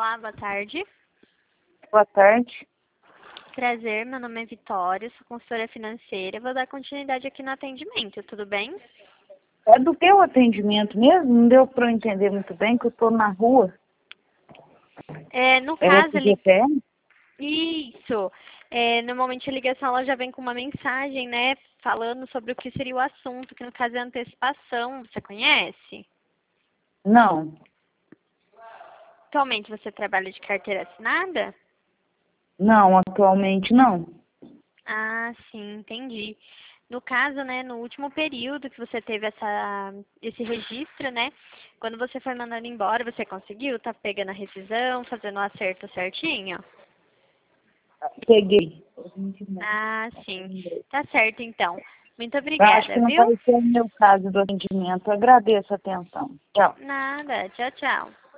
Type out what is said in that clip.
Olá, boa tarde. Boa tarde. Prazer, meu nome é Vitória, sou consultora financeira. Vou dar continuidade aqui no atendimento, tudo bem? É do que o atendimento mesmo? Não deu para eu entender muito bem, que eu estou na rua. No Era caso, pro GPM? isso. Normalmente a ligação ela já vem com uma mensagem, né? Falando sobre o que seria o assunto, que no caso é antecipação. Você conhece? Não, Atualmente você trabalha de carteira assinada? não, atualmente não. Ah, sim, entendi. No caso, né, no último período que você teve esse registro, né, quando você foi mandando embora, você conseguiu? Tá pegando a rescisão, fazendo o acerto certinho? Peguei. Ah, sim. Tá certo, então. Muito Eu acho que obrigada, não viu? apareceu o meu caso do atendimento. Eu agradeço a atenção. Tchau. Nada. Tchau, tchau.